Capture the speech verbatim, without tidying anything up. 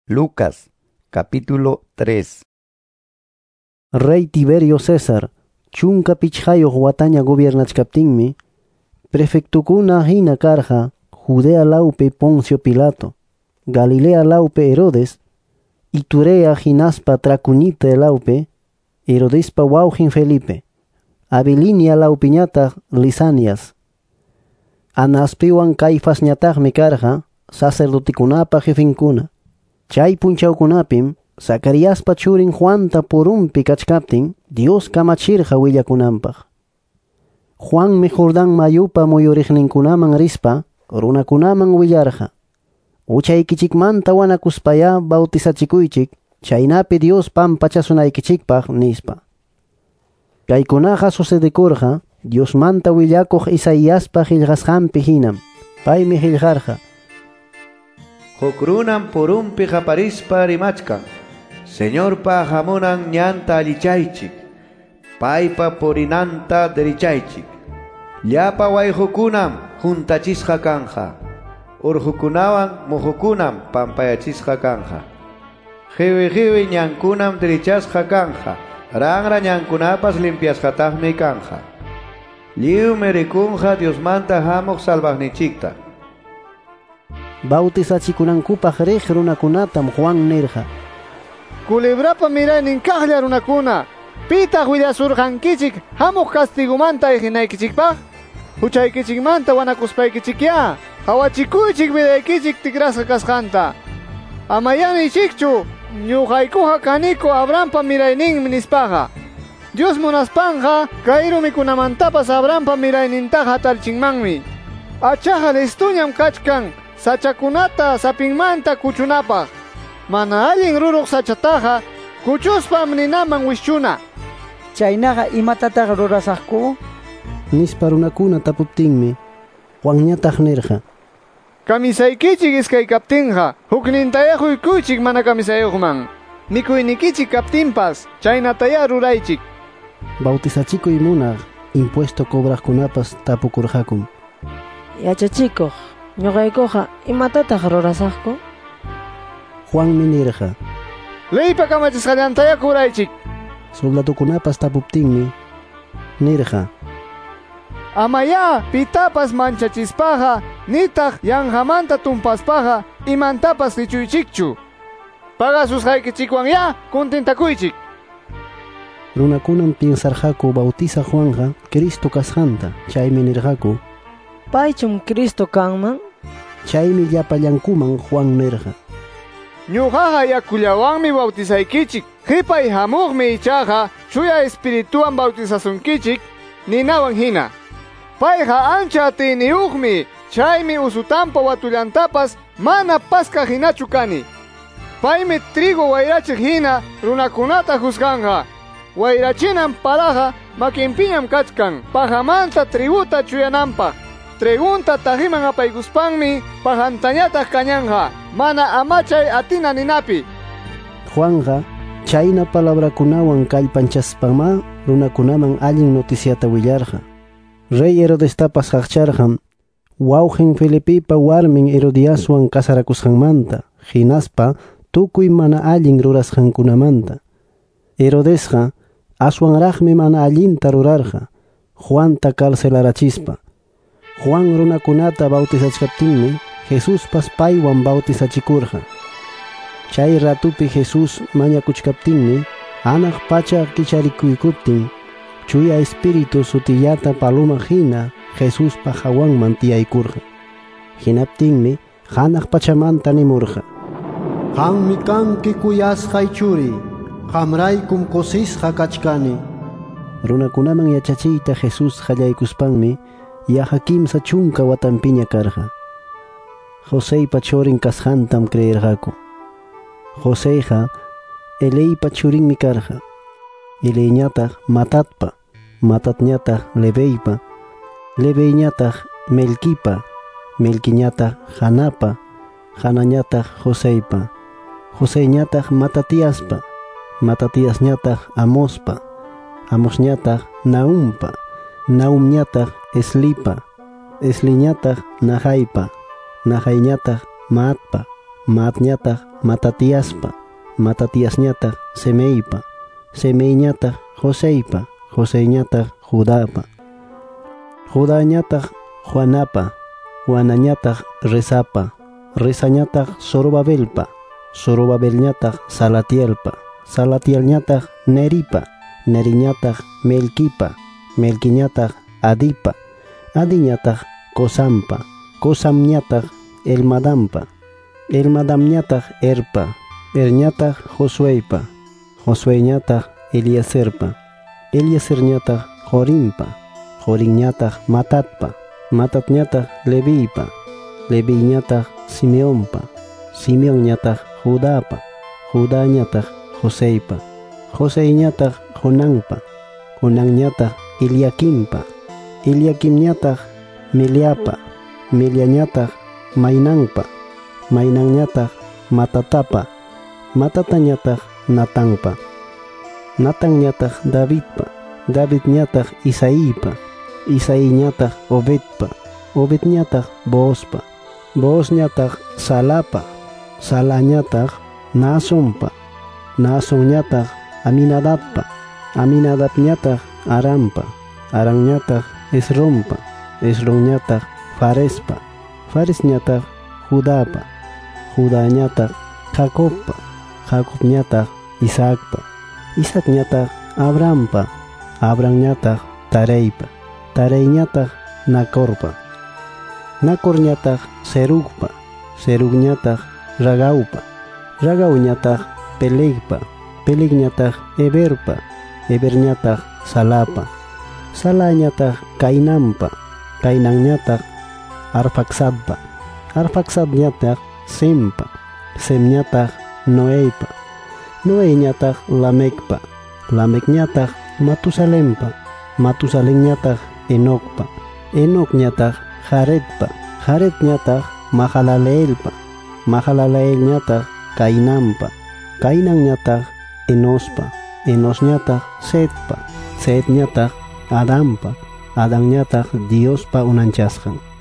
Lucas, capítulo tres. Rey Tiberio César, chunka pichhayoq wataña gobiernachkaptinmi, prefectukuna hina karqa, Judea laupe Poncio Pilato, Galilea laupe Herodes, Iturea hinaspa Tracunite laupe, Herodespa wawqin Felipe, Abilinia laupiñataq Lisanias, Anaspiwan Caifasñataqmi karqa, sacerdotikunapa jefinkuna. Chay punchawkunapim, Zacariaspa churin Juanta purumpi kachkaptin, Dios kamachirqa willakunanpaq. Juanmi Jordán mayupa muyuriqninkunaman rispa, runakunaman willarqa. Uchaykichikmanta wanakuspaya bautizachikuychik, chaynapi Dios pampachasunaykichikpaq nispa. Kaykunaqa sucedikurqa, Diosmanta willakuq Isaíaspa qillqasqanpi hinam, paymi qillqarqa. Hukrunan purumpi qaparispa rimachkan, Señorpa hamunan ñanta allichaychik, paypa purinanta derichaychik. Llapa wayhukunam juntachisqa kanja, urhukunawan muhukunam pampayachisqa kanja. Hiwi hiwi ñankunam derichasqa kanja, ranra ñankunapas limpiasqataqmi kanja. Liu merikunja Diosmanta hamuq salvaqnichikta. Bautizachikunankupaq riq runakunatam Juan nirqa. Culebrapa miraynin kaqlla runakuna, pitaq willasurqankichik hamuq castigumanta iqinaykichikpaq? Huchaykichikmanta wanakuspaykichikya, hawachikuychik vidaykichik tikrasqa kasqanta. Amayaniychikchu, ñuqaykuqa kaniku Abrahampa mirayninmi nispaqa. Dios munaspanqa, kay rumikunamantapas Abrahampa miraynintaqa atarchinmanmi. Achaqa listuñam kachkan, sachakunata sapinmanta kuchunapaq. Mana allin ruruq sachataqa kuchuspam ninaman wishchuna. Chaynaqa imatataq rurasaqku? Nispa runakuna tapuptinmi, Juanñataq nirqa. Kamisaykichik iskaykaptinqa, huknintayakuychik mana kamisayuqman. Mikuynikichik kaptinpas, chaynataya ruraychik. Bautizachikuy munaq, impuesto cobraqkunapas tapukurqakum. Yachachikuq, ñuqaykuqa imatataq rurasaqku? Juanmi nirqa. Leypa kamachisqallantaya kuraychik. Soldadukunapas tapuptinmi, nirqa. Amaya pitapas manchachispaqa, nitaq yanqamanta tumpaspaqa, imantapas richuychikchu. Pagasusqaykichikwanya kuntintakuychik. Runakunan piensarqaku bautiza Juanja Cristo kasqanta, chaymi nirqaku. Paychum Cristo kanman? Chaymi llapallankuman Juan nirqa. Ñuqaqa yakullawanmi bautizaykichik, qhipay hamuqmi ichaqa, chuya espirituwan bautizasunkichik, ninawan hina. Payqa ancha atiniyuqmi, chaymi usutampa watullantapas mana pasqa hinachu kani. Paymi trigo wayrachiq hina runakunata juzganqa. Wayrachinan paraqa makinpiñam kachkan, pajamanta triguta chuyananpaq. Tregunta tajiman apaykuspanmi pajantañataq kañanja, mana amachay atina ninapi. Juanja, chayna palabrakunawan kallpanchaspama runakunaman allin noticiata willarqa. Rey Herodestapas qaqcharqan, wawqin Felipipa warmin Herodiaswan kasarakusqanmanta, hinaspa tukuy mana allin rurasqankunamanta. Herodesqa aswanraqmi mana allinta rurarqa, Juanta carcelarachispa. Juan runakunata bautizachkaptinmi, Jesuspas paywan bautizachikurqa. Chay ratupi Jesus mañakuchkaptinmi, anaq pacha kicharikuykuptin, chuya espíritu sutillata paloma hina Jesuspa hawanman tiyaykurqa. Hinaptinmi, hanaq pachamanta nimurqa. Qammi kanki kuyasqay churi, qamraykum kusisqa kachkani. Runakunaman yachachiyta Jesus qallaykuspanmi, yaqa kimsa chunka watanpiña karqa. Joseypa churin kasqantam creerqaku. Joseyqa Eleypa churinmi karqa. Eleyñataq Matatpa, Matatñataq Leveypa, Leveyñataq Melquipa, Melquiñataq Janapa, Janañataq Joseypa, Joseyñataq Matatiaspa, Matatiasñataq Amospa, Amosñataq Naumpa, Naumñataq Eslipa, Esliñataq Nahaypa, Nahayñataq Maatpa, Maatñataq Matatiaspa, Matatiasñataq Semeipa, Semeiñataq Joseipa, Joseiñataq Judapa, Judañataq Juanapa, Juanañataq Rezapa, Rezañataq Zorobabelpa, Zorobabelñataq Salatielpa, Salatielñataq Neripa, Neriñataq Melkipa, Melkiñataq Adipa, Adiñataq Kosampa, Kosamñataq Elmadampa, Elmadamñataq Erpa, Erñataq Josueipa, Josueñataq Eliezerpa, Eliezerñataq Jorimpa, Jorimñataq Matatpa, Matatñataq Levipa, Leviñataq Simeonpa, Simeonñataq Judapa, Judañataq Joseipa, Joseiñataq Jonanpa, Jonanñataq Eliakimpa, Eliakimñataq Meliapa, Meliañataq Mainanpa, Mainanñataq Matatapa, Matatañataq Natanpa, Natanñataq Davidpa, Davidñataq Isaipa, Isaiñataq Obedpa, Obedñataq Boozpa, Boozñataq Salapa, Salañataq Naasonpa, Naasonñataq Aminadabpa, Aminadabñataq Arampa, Aramñataq Esronpa, Esronñataq Farespa, Faresñataq Judapa, Judañataq Jacobpa, Jacobñataq Isaacpa, Isaacñataq Abrampa, Abramñataq Tareipa, Tareiñataq Nacorpa, Nacorñataq Serugpa, Serugñataq Ragaupa, Ragauñataq Pelegpa, Pelegñataq Eberpa, Eberñataq Salapa, Salañataq Cainanpa, Cainanñataq Arfaxadpa, Arfaxadñataq Sempa, Semñataq Noeipa, Noeñataq Lamecpa, Lamecñataq Matusalempa, Matusalemñataq Enocpa, Enocñataq Jaredpa, Jaredñataq Mahalaleelpa, Mahalaleelñataq Cainanpa, Cainanñataq Enospa, Enosñataq Setpa, Setñataq Adampa, Adamñataq Diospa unanchasqan.